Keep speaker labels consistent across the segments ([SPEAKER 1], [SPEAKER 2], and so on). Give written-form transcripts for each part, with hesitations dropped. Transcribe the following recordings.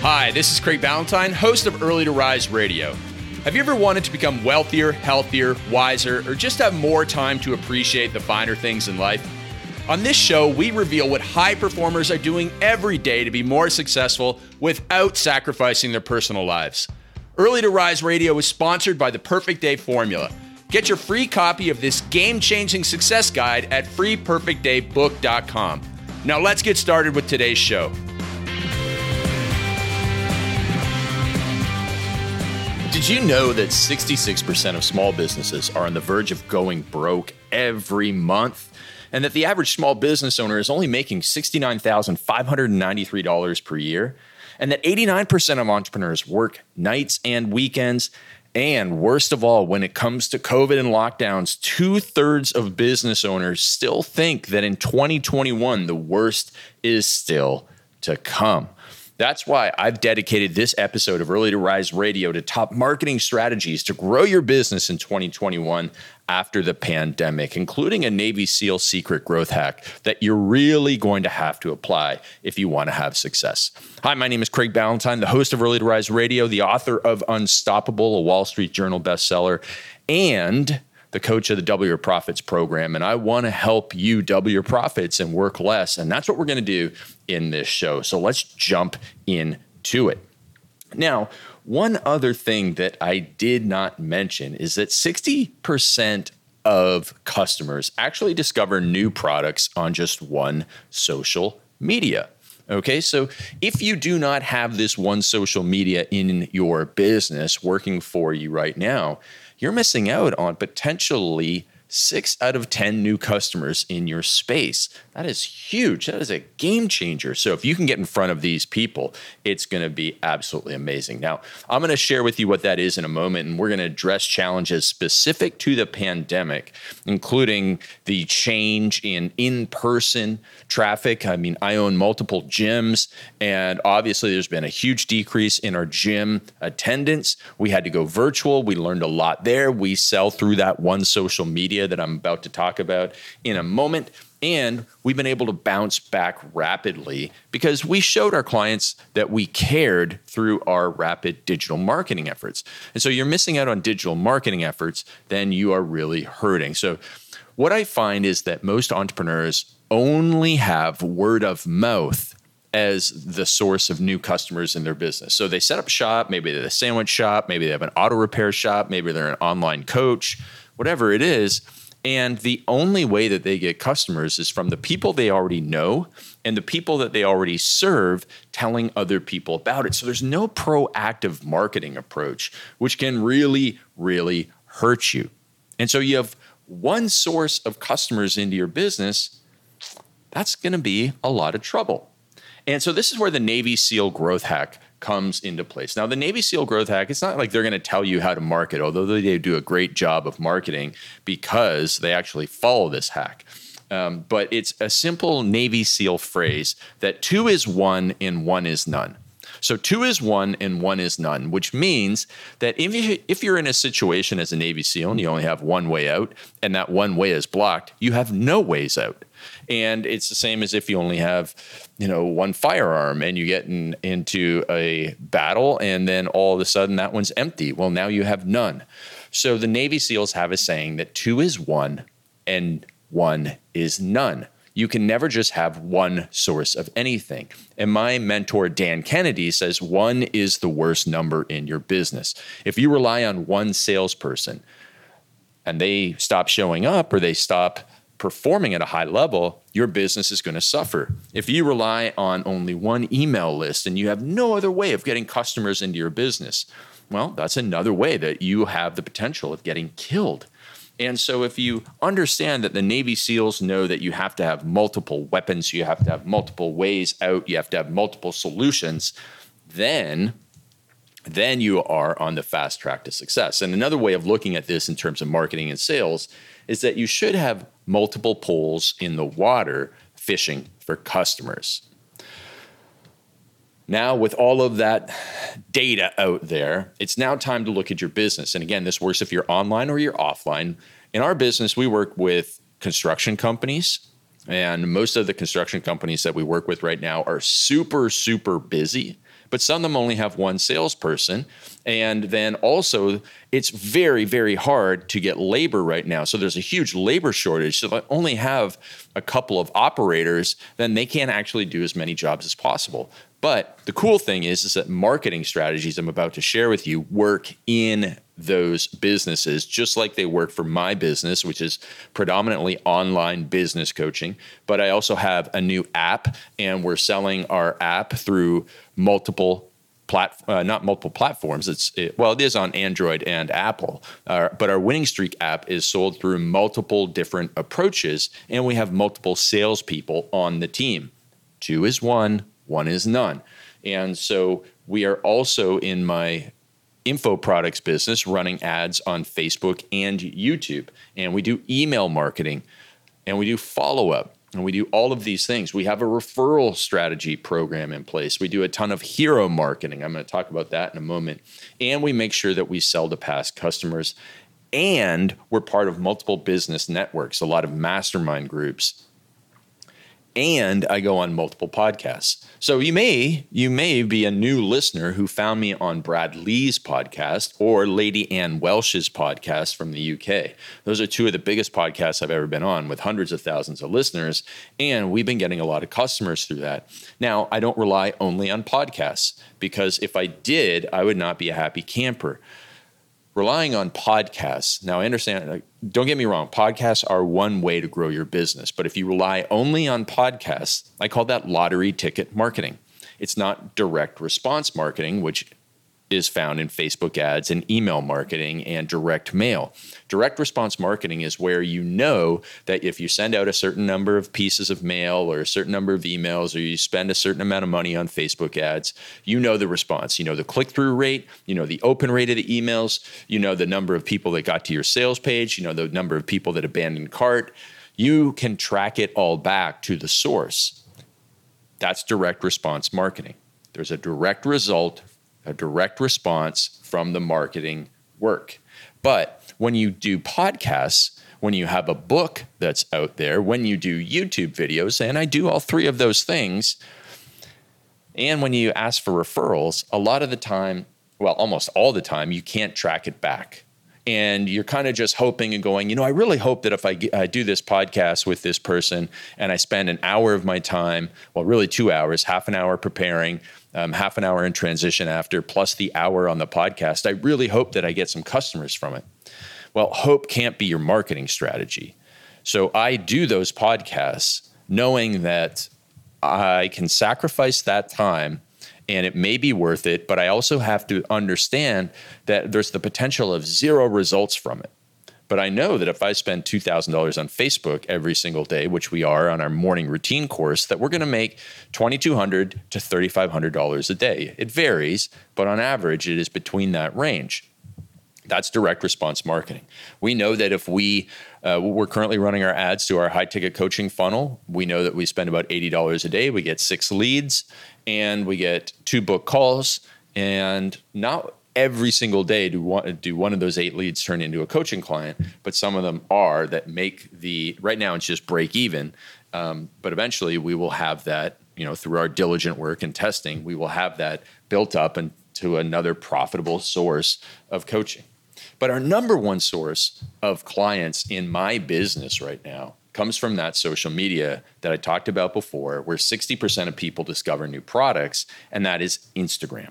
[SPEAKER 1] Hi, this is Craig Ballantyne, host of Early to Rise Radio. Have you ever wanted to become wealthier, healthier, wiser, or just have more time to appreciate the finer things in life? On this show, we reveal what high performers are doing every day to be more successful without sacrificing their personal lives. Early to Rise Radio is sponsored by the Perfect Day Formula. Get your free copy of this game-changing success guide at freeperfectdaybook.com. Now let's get started with today's show.
[SPEAKER 2] Did you know that 66% of small businesses are on the verge of going broke every month? And that the average small business owner is only making $69,593 per year? And that 89% of entrepreneurs work nights and weekends? And worst of all, when it comes to COVID and lockdowns, 2/3 of business owners still think that in 2021, the worst is still to come. That's why I've dedicated this episode of Early to Rise Radio to top marketing strategies to grow your business in 2021 after the pandemic, including a Navy SEAL secret growth hack that you're really going to have to apply if you want to have success. Hi, my name is Craig Ballantyne, the host of Early to Rise Radio, the author of Unstoppable, a Wall Street Journal bestseller, and the coach of the Double Your Profits program. And I want to help you double your profits and work less. And that's what we're going to do in this show. So let's jump into it. Now, one other thing that I did not mention is that 60% of customers actually discover new products on just one social media. Okay, so if you do not have this one social media in your business working for you right now, you're missing out on potentially 6 out of 10 new customers in your space. That is huge. That is a game changer. So if you can get in front of these people, it's going to be absolutely amazing. Now, I'm going to share with you what that is in a moment, and we're going to address challenges specific to the pandemic, including the change in in-person traffic. I mean, I own multiple gyms, and obviously there's been a huge decrease in our gym attendance. We had to go virtual. We learned a lot there. We sell through that one social media that I'm about to talk about in a moment. And we've been able to bounce back rapidly because we showed our clients that we cared through our rapid digital marketing efforts. And so you're missing out on digital marketing efforts, then you are really hurting. So what I find is that most entrepreneurs only have word of mouth as the source of new customers in their business. So they set up shop, maybe they're a sandwich shop, maybe they have an auto repair shop, maybe they're an online coach, whatever it is. And the only way that they get customers is from the people they already know and the people that they already serve telling other people about it. So there's no proactive marketing approach, which can really, really hurt you. And so you have one source of customers into your business, that's going to be a lot of trouble. And so this is where the Navy SEAL growth hack comes into place. Now, the Navy SEAL growth hack, it's not like they're going to tell you how to market, although they do a great job of marketing because they actually follow this hack. But it's a simple Navy SEAL phrase that 2 is 1 and 1 is none. So 2 is 1 and 1 is none, which means that if you're in a situation as a Navy SEAL and you only have one way out and that one way is blocked, you have no ways out. And it's the same as if you only have, one firearm and you get into a battle and then all of a sudden that one's empty. Well, now you have none. So the Navy SEALs have a saying that 2 is 1 and 1 is none. You can never just have one source of anything. And my mentor, Dan Kennedy, says 1 is the worst number in your business. If you rely on one salesperson and they stop showing up or they stop performing at a high level, your business is going to suffer. If you rely on only one email list and you have no other way of getting customers into your business, well, that's another way that you have the potential of getting killed. And so if you understand that the Navy SEALs know that you have to have multiple weapons, you have to have multiple ways out, you have to have multiple solutions, then you are on the fast track to success. And another way of looking at this in terms of marketing and sales is that you should have multiple poles in the water fishing for customers. Now, with all of that data out there, it's now time to look at your business. And again, this works if you're online or you're offline. In our business, we work with construction companies, and most of the construction companies that we work with right now are super, super busy but some of them only have one salesperson. And then also, it's very, very hard to get labor right now. So there's a huge labor shortage. So if I only have a couple of operators, then they can't actually do as many jobs as possible. But the cool thing is that marketing strategies I'm about to share with you work in those businesses, just like they work for my business, which is predominantly online business coaching. But I also have a new app, and we're selling our app through not multiple platforms. It is on Android and Apple, but our Winning Streak app is sold through multiple different approaches, and we have multiple salespeople on the team. 2 is 1, 1 is none. And so we are also in my info products business running ads on Facebook and YouTube, and we do email marketing, and we do follow-up. And we do all of these things. We have a referral strategy program in place. We do a ton of hero marketing. I'm going to talk about that in a moment. And we make sure that we sell to past customers. And we're part of multiple business networks, a lot of mastermind groups. And I go on multiple podcasts. So you may be a new listener who found me on Brad Lee's podcast or Lady Ann Welsh's podcast from the UK. Those are 2 of the biggest podcasts I've ever been on, with hundreds of thousands of listeners. And we've been getting a lot of customers through that. Now, I don't rely only on podcasts, because if I did, I would not be a happy camper. Relying on podcasts. Now, I understand, don't get me wrong, podcasts are one way to grow your business. But if you rely only on podcasts, I call that lottery ticket marketing. It's not direct response marketing, which is found in Facebook ads and email marketing and direct mail. Direct response marketing is where you know that if you send out a certain number of pieces of mail or a certain number of emails, or you spend a certain amount of money on Facebook ads, you know the response. You know the click-through rate, you know the open rate of the emails, you know the number of people that got to your sales page, you know the number of people that abandoned cart. You can track it all back to the source. That's direct response marketing. There's a direct result, a direct response from the marketing work. But when you do podcasts, when you have a book that's out there, when you do YouTube videos, and I do all 3 of those things, and when you ask for referrals, a lot of the time, well, almost all the time, you can't track it back. And you're kind of just hoping and going, I really hope that if I do this podcast with this person and I spend an hour of my time, well, really 2 hours, half an hour preparing, half an hour in transition after, plus the hour on the podcast, I really hope that I get some customers from it. Well, hope can't be your marketing strategy. So I do those podcasts knowing that I can sacrifice that time and it may be worth it, but I also have to understand that there's the potential of 0 results from it. But I know that if I spend $2,000 on Facebook every single day, which we are on our morning routine course, that we're going to make $2,200 to $3,500 a day. It varies, but on average, it is between that range. That's direct response marketing. We know that if we're currently running our ads to our high ticket coaching funnel, we know that we spend about $80 a day. We get 6 leads and we get 2 book calls, and not every single day do one of those 8 leads turn into a coaching client, but some of them are that make right now it's just break even. But eventually we will have that, through our diligent work and testing, we will have that built up into another profitable source of coaching. But our number one source of clients in my business right now comes from that social media that I talked about before, where 60% of people discover new products, and that is Instagram.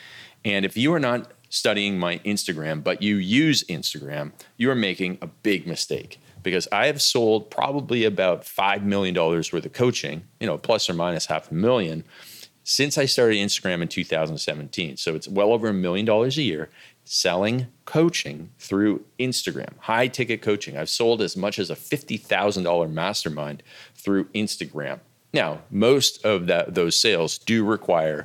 [SPEAKER 2] And if you are not studying my Instagram, but you use Instagram, you are making a big mistake, because I have sold probably about $5 million worth of coaching, plus or minus $500,000, since I started Instagram in 2017. So it's well over $1 million a year selling coaching through Instagram, high ticket coaching. I've sold as much as a $50,000 mastermind through Instagram. Now, most of those sales do require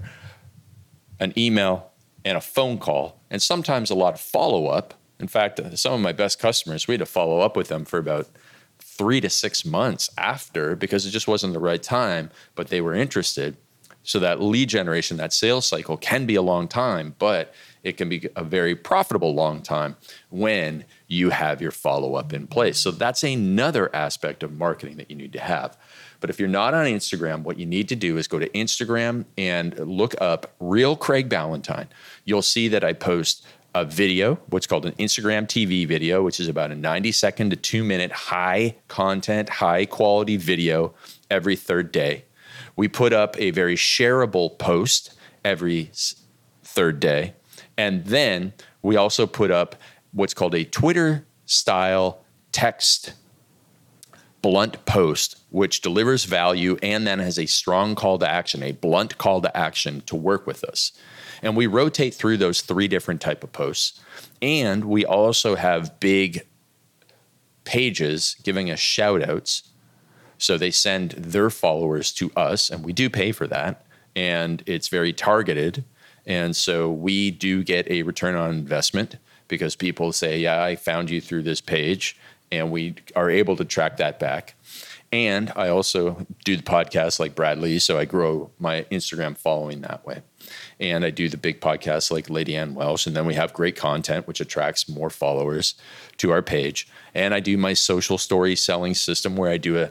[SPEAKER 2] an email and a phone call, and sometimes a lot of follow-up. In fact, some of my best customers, we had to follow up with them for about 3 to 6 months after, because it just wasn't the right time, but they were interested. So that lead generation, that sales cycle can be a long time, but it can be a very profitable long time when you have your follow-up in place. So that's another aspect of marketing that you need to have. But if you're not on Instagram, what you need to do is go to Instagram and look up Real Craig Ballantyne. You'll see that I post a video, what's called an Instagram TV video, which is about a 90-second to 2-minute high content, high quality video every third day. We put up a very shareable post every third day. And then we also put up what's called a Twitter style text blunt post, which delivers value and then has a strong call to action, a blunt call to action to work with us. And we rotate through those 3 different type of posts. And we also have big pages giving us shout outs. So they send their followers to us, and we do pay for that. And it's very targeted. And so we do get a return on investment because people say, yeah, I found you through this page, and we are able to track that back. And I also do the podcast like Bradley, so I grow my Instagram following that way. And I do the big podcasts like Lady Ann Welsh, and then we have great content, which attracts more followers to our page. And I do my social story selling system where I do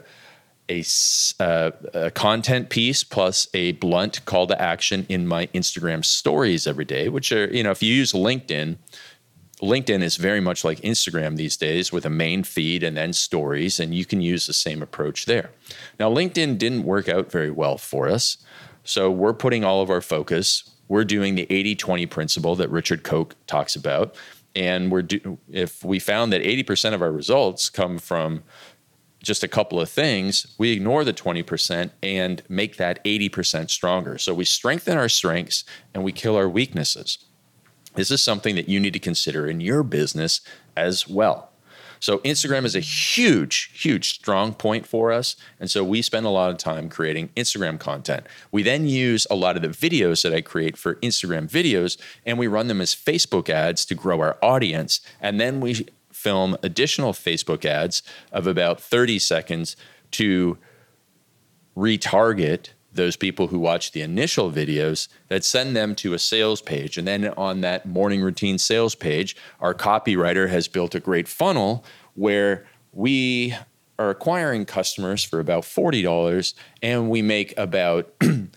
[SPEAKER 2] a content piece plus a blunt call to action in my Instagram stories every day, which are, if you use LinkedIn is very much like Instagram these days with a main feed and then stories, and you can use the same approach there. Now, LinkedIn didn't work out very well for us, so we're putting all of our focus. We're doing the 80-20 principle that Richard Koch talks about, and if we found that 80% of our results come from just a couple of things, we ignore the 20% and make that 80% stronger. So we strengthen our strengths and we kill our weaknesses. This is something that you need to consider in your business as well. So Instagram is a huge, huge strong point for us. And so we spend a lot of time creating Instagram content. We then use a lot of the videos that I create for Instagram videos, and we run them as Facebook ads to grow our audience. And then we film additional Facebook ads of about 30 seconds to retarget those people who watch the initial videos that send them to a sales page. And then on that morning routine sales page, our copywriter has built a great funnel where we are acquiring customers for about $40 and we make about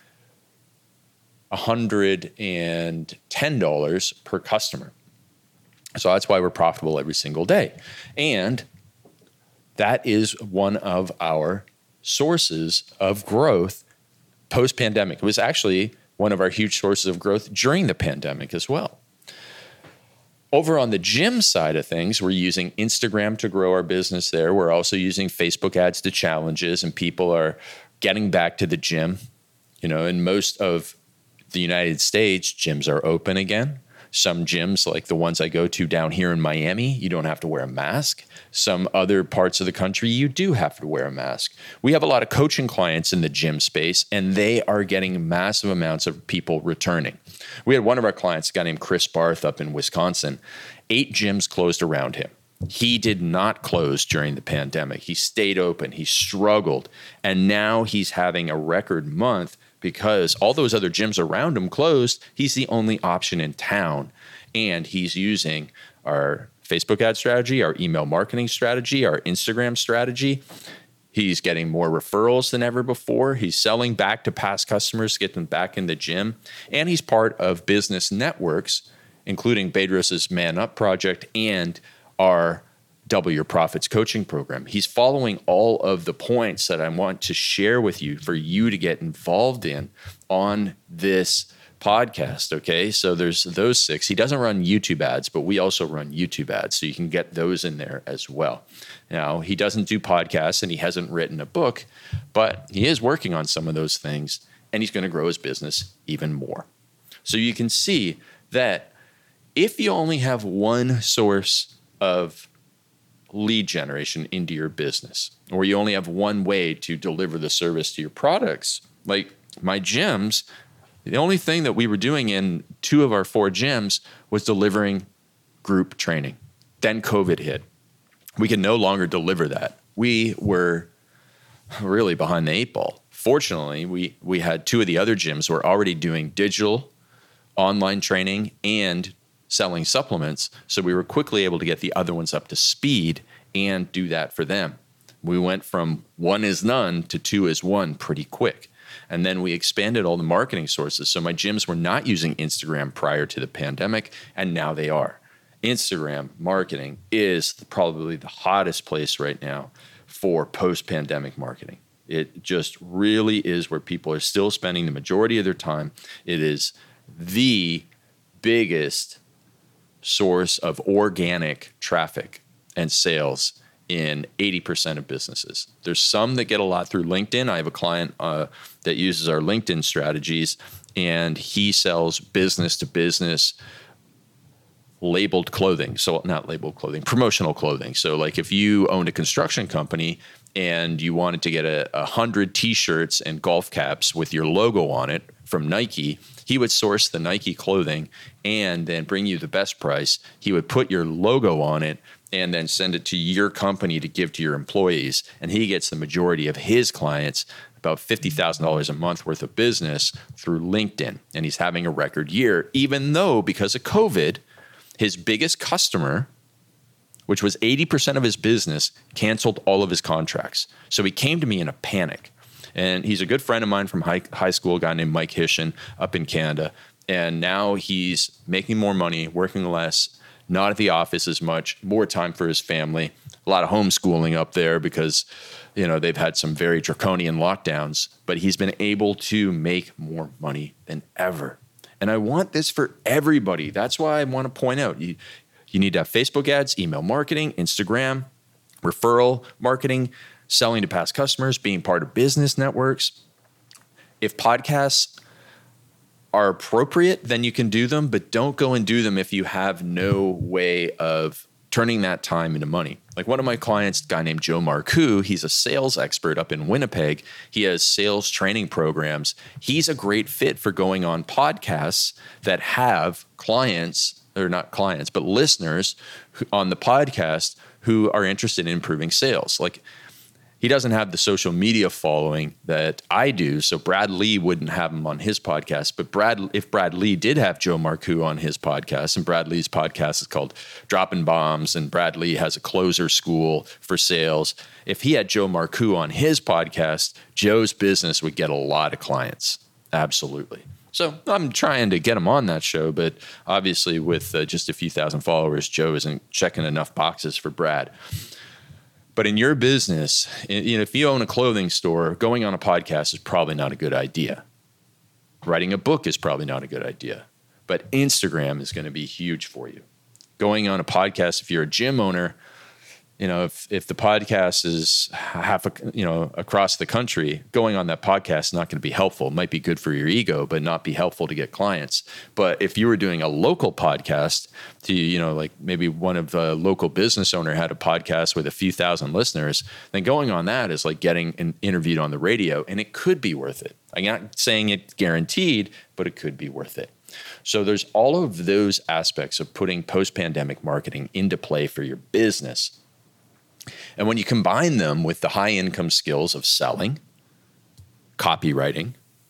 [SPEAKER 2] $110 per customer. So that's why we're profitable every single day. And that is one of our sources of growth post-pandemic. It was actually one of our huge sources of growth during the pandemic as well. Over on the gym side of things, we're using Instagram to grow our business there. We're also using Facebook ads to challenges, and people are getting back to the gym. In most of the United States, gyms are open again. Some gyms, like the ones I go to down here in Miami, you don't have to wear a mask. Some other parts of the country, you do have to wear a mask. We have a lot of coaching clients in the gym space, and they are getting massive amounts of people returning. We had one of our clients, a guy named Chris Barth up in Wisconsin. 8 gyms closed around him. He did not close during the pandemic. He stayed open. He struggled. And now he's having a record month because all those other gyms around him closed. He's the only option in town. And he's using our Facebook ad strategy, our email marketing strategy, our Instagram strategy. He's getting more referrals than ever before. He's selling back to past customers to get them back in the gym. And he's part of business networks, including Bedros' Man Up project and our Double Your Profits coaching program. He's following all of the points that I want to share with you for you to get involved in on this podcast. Okay. So there's those 6. He doesn't run YouTube ads, but we also run YouTube ads. So you can get those in there as well. Now, he doesn't do podcasts and he hasn't written a book, but he is working on some of those things and he's going to grow his business even more. So you can see that if you only have one source of lead generation into your business, or you only have one way to deliver the service to your products, like my gyms, the only thing that we were doing in 2 of our 4 gyms was delivering group training. Then COVID hit. We could no longer deliver that. We were really behind the 8 ball. Fortunately, we had 2 of the other gyms were already doing digital online training and selling supplements. So we were quickly able to get the other ones up to speed and do that for them. We went from 1 is none to 2 is 1 pretty quick. And then we expanded all the marketing sources. So my gyms were not using Instagram prior to the pandemic, and now they are. Instagram marketing is probably the hottest place right now for post-pandemic marketing. It just really is where people are still spending the majority of their time. It is the biggest source of organic traffic and sales in 80% of businesses. There's some that get a lot through LinkedIn. I have a client that uses our LinkedIn strategies, and he sells business to business labeled clothing. So not labeled clothing, promotional clothing. So like if you owned a construction company and you wanted to get 100 t-shirts and golf caps with your logo on it from Nike, he would source the Nike clothing and then bring you the best price. He would put your logo on it and then send it to your company to give to your employees. And he gets the majority of his clients, about $50,000 a month worth of business through LinkedIn. And he's having a record year, even though because of COVID, his biggest customer, which was 80% of his business, canceled all of his contracts. So he came to me in a panic. And he's a good friend of mine from high school, a guy named Mike Hishin up in Canada. And now he's making more money, working less, not at the office as much, more time for his family, a lot of homeschooling up there because, they've had some very draconian lockdowns, but he's been able to make more money than ever. And I want this for everybody. That's why I want to point out, you need to have Facebook ads, email marketing, Instagram, referral marketing, selling to past customers, being part of business networks. If podcasts are appropriate, then you can do them, but don't go and do them if you have no way of turning that time into money. Like one of my clients, a guy named Joe Marcoux, he's a sales expert up in Winnipeg. He has sales training programs. He's a great fit for going on podcasts that have clients, or not clients, but listeners on the podcast who are interested in improving sales. Like he doesn't have the social media following that I do, so Brad Lee wouldn't have him on his podcast. But if Brad Lee did have Joe Marcoux on his podcast, and Brad Lee's podcast is called Dropping Bombs, and Brad Lee has a closer school for sales. If he had Joe Marcoux on his podcast, Joe's business would get a lot of clients. Absolutely. So I'm trying to get him on that show, but obviously with just a few thousand followers, Joe isn't checking enough boxes for Brad. But in your business, if you own a clothing store, going on a podcast is probably not a good idea. Writing a book is probably not a good idea. But Instagram is going to be huge for you. Going on a podcast, if you're a gym owner, if the podcast is across the country, going on that podcast is not going to be helpful. It might be good for your ego, but not be helpful to get clients. But if you were doing a local podcast like maybe one of the local business owner had a podcast with a few thousand listeners, then going on that is like getting interviewed on the radio, and it could be worth it. I'm not saying it's guaranteed, but it could be worth it. So there's all of those aspects of putting post-pandemic marketing into play for your business. And when you combine them with the high income skills of selling, copywriting,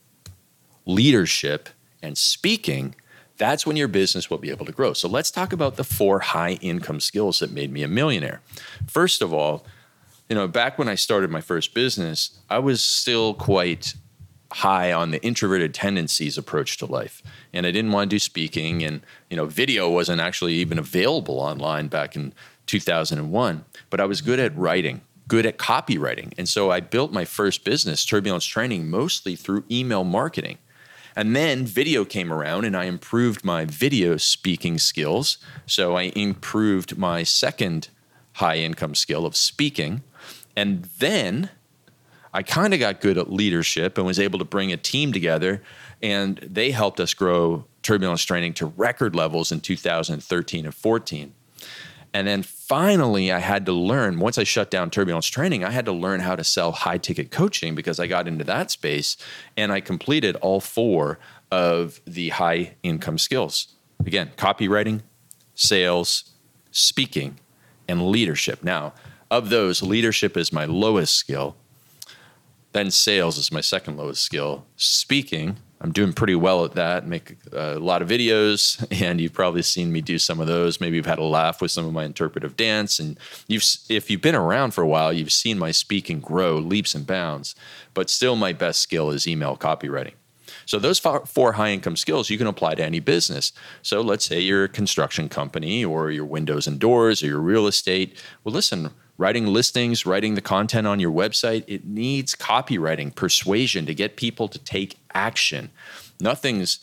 [SPEAKER 2] leadership, and speaking, that's when your business will be able to grow. So let's talk about the 4 high income skills that made me a millionaire. First of all, back when I started my first business, I was still quite high on the introverted tendencies approach to life. And I didn't want to do speaking, and video wasn't actually even available online back in 2001, but I was good at writing, good at copywriting. And so I built my first business, Turbulence Training, mostly through email marketing. And then video came around and I improved my video speaking skills. So I improved my second high income skill of speaking. And then I kind of got good at leadership and was able to bring a team together, and they helped us grow Turbulence Training to record levels in 2013 and 14. And then finally, I had to learn, once I shut down Turbulence Training, I had to learn how to sell high-ticket coaching because I got into that space, and I completed all 4 of the high-income skills. Again, copywriting, sales, speaking, and leadership. Now, of those, leadership is my lowest skill. Then sales is my second lowest skill. Speaking, I'm doing pretty well at that, make a lot of videos, and you've probably seen me do some of those. Maybe you've had a laugh with some of my interpretive dance, and if you've been around for a while, you've seen my speaking grow leaps and bounds, but still my best skill is email copywriting. So those four high-income skills you can apply to any business. So let's say you're a construction company or your windows and doors or your real estate. Well, listen, writing listings, writing the content on your website, it needs copywriting, persuasion to get people to take action. Nothing's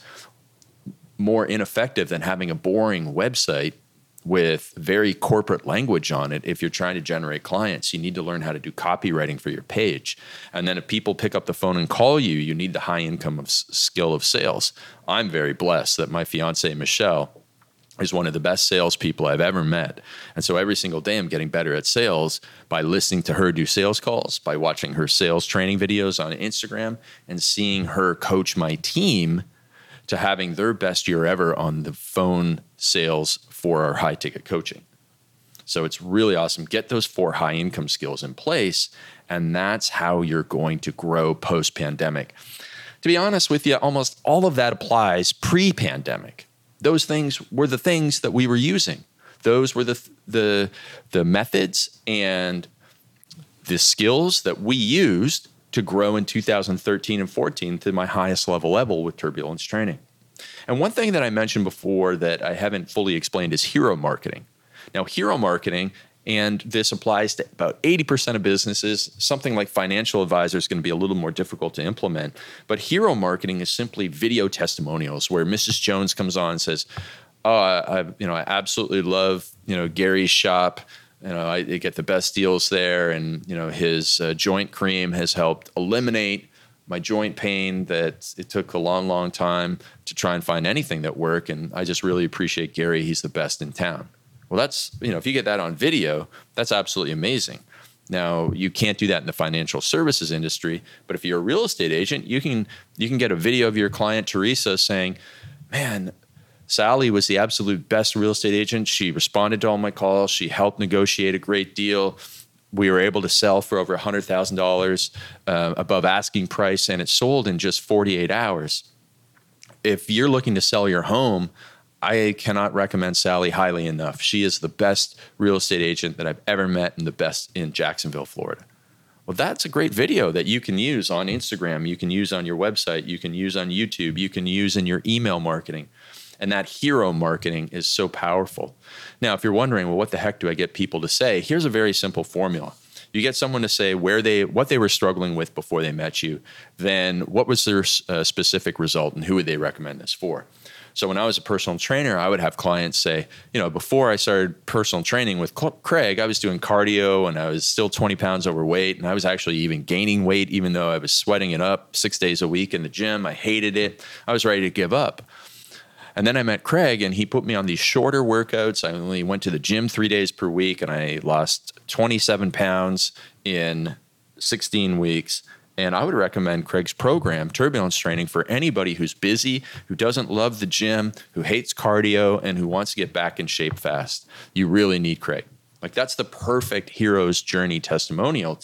[SPEAKER 2] more ineffective than having a boring website with very corporate language on it. If you're trying to generate clients, you need to learn how to do copywriting for your page. And then if people pick up the phone and call you, you need the high income of skill of sales. I'm very blessed that my fiance, Michelle, is one of the best salespeople I've ever met. And so every single day I'm getting better at sales by listening to her do sales calls, by watching her sales training videos on Instagram, and seeing her coach my team to having their best year ever on the phone sales for our high ticket coaching. So it's really awesome. Get those 4 high income skills in place, and that's how you're going to grow post pandemic. To be honest with you, almost all of that applies pre-pandemic. Those things were the things that we were using. Those were the methods and the skills that we used to grow in 2013 and 14 to my highest level with Turbulence Training. And one thing that I mentioned before that I haven't fully explained is hero marketing. Now, hero marketing, and this applies to about 80% of businesses. Something like financial advisor is going to be a little more difficult to implement. But hero marketing is simply video testimonials where Mrs. Jones comes on and says, "Oh, I absolutely love Gary's shop. I get the best deals there, and his joint cream has helped eliminate my joint pain that it took a long, long time to try and find anything that worked. And I just really appreciate Gary. He's the best in town." Well, that's, if you get that on video, that's absolutely amazing. Now, you can't do that in the financial services industry, but if you're a real estate agent, you can get a video of your client, Teresa, saying, "Man, Sally was the absolute best real estate agent. She responded to all my calls. She helped negotiate a great deal. We were able to sell for over $100,000 above asking price, and it sold in just 48 hours. If you're looking to sell your home, I cannot recommend Sally highly enough. She is the best real estate agent that I've ever met and the best in Jacksonville, Florida." Well, that's a great video that you can use on Instagram. You can use on your website. You can use on YouTube. You can use in your email marketing. And that hero marketing is so powerful. Now, if you're wondering, well, what the heck do I get people to say? Here's a very simple formula. You get someone to say what they were struggling with before they met you, then what was their specific result and who would they recommend this for? So when I was a personal trainer, I would have clients say, before I started personal training with Craig, I was doing cardio and I was still 20 pounds overweight. And I was actually even gaining weight, even though I was sweating it up 6 days a week in the gym. I hated it. I was ready to give up. And then I met Craig, and he put me on these shorter workouts. I only went to the gym 3 days per week, and I lost 27 pounds in 16 weeks. And I would recommend Craig's program, Turbulence Training, for anybody who's busy, who doesn't love the gym, who hates cardio, and who wants to get back in shape fast. You really need Craig. That's the perfect hero's journey testimonial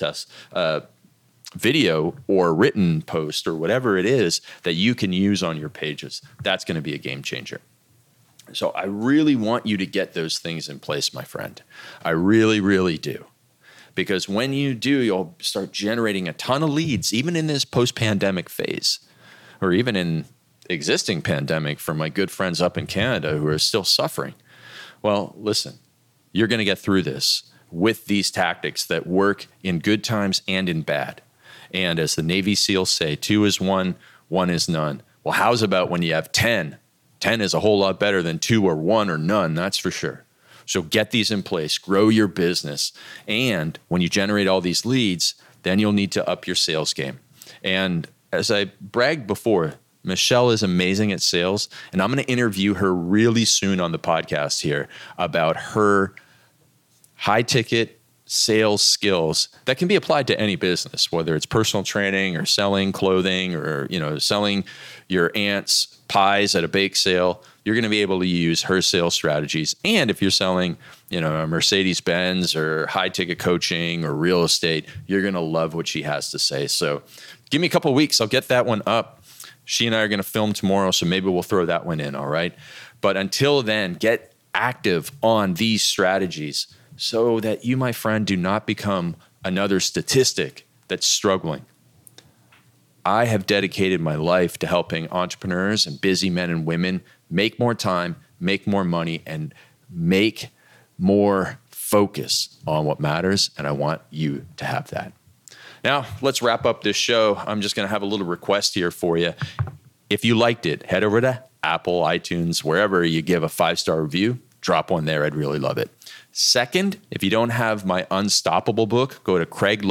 [SPEAKER 2] video or written post or whatever it is that you can use on your pages. That's going to be a game changer. So I really want you to get those things in place, my friend. I really, really do. Because when you do, you'll start generating a ton of leads, even in this post-pandemic phase, or even in existing pandemic for my good friends up in Canada who are still suffering. Well, listen, you're going to get through this with these tactics that work in good times and in bad. And as the Navy SEALs say, 2 is 1, 1 is none. Well, how's about when you have 10? 10 is a whole lot better than 2 or 1 or none, that's for sure. So get these in place, grow your business. And when you generate all these leads, then you'll need to up your sales game. And as I bragged before, Michelle is amazing at sales. And I'm going to interview her really soon on the podcast here about her high ticket sales skills that can be applied to any business, whether it's personal training or selling clothing or, selling your aunt's pies at a bake sale. You're going to be able to use her sales strategies. And if you're selling, a Mercedes-Benz or high ticket coaching or real estate, you're going to love what she has to say. So give me a couple of weeks. I'll get that one up. She and I are going to film tomorrow, so maybe we'll throw that one in, all right? But until then, get active on these strategies so that you, my friend, do not become another statistic that's struggling. I have dedicated my life to helping entrepreneurs and busy men and women make more time, make more money, and make more focus on what matters. And I want you to have that. Now, let's wrap up this show. I'm just going to have a little request here for you. If you liked it, head over to Apple, iTunes, wherever you give a 5-star review, drop one there. I'd really love it. Second, if you don't have my Unstoppable book, go to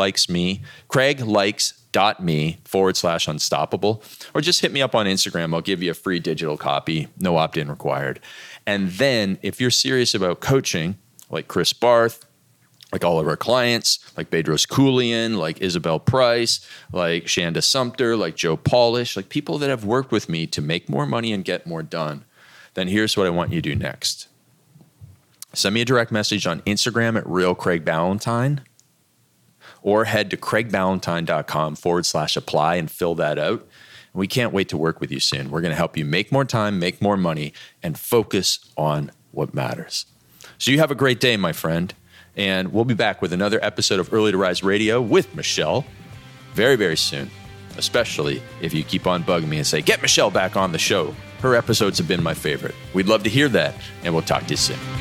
[SPEAKER 2] craiglikes.me/unstoppable, or just hit me up on Instagram. I'll give you a free digital copy, no opt-in required. And then if you're serious about coaching, like Chris Barth, like all of our clients, like Bedros Keuilian, like Isabel Price, like Shanda Sumter, like Joe Polish, like people that have worked with me to make more money and get more done, then here's what I want you to do next. Send me a direct message on Instagram at RealCraigBallantyne, or head to craigballantyne.com/apply and fill that out. We can't wait to work with you soon. We're going to help you make more time, make more money, and focus on what matters. So you have a great day, my friend. And we'll be back with another episode of Early to Rise Radio with Michelle very, very soon, especially if you keep on bugging me and say, get Michelle back on the show. Her episodes have been my favorite. We'd love to hear that, and we'll talk to you soon.